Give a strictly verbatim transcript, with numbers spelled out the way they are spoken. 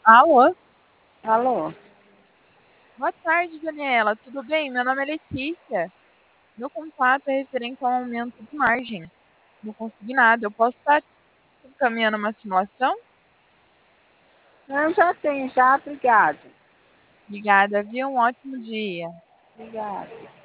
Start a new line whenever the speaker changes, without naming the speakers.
Alô?
Alô?
Boa tarde, Daniela. Tudo bem? Meu nome é Letícia. Meu contato é referente ao aumento de margem. Não consegui nada. Eu posso estar te encaminhando uma simulação?
Não, já tem, já, obrigado.
Obrigada, viu? Um ótimo dia.
Obrigado.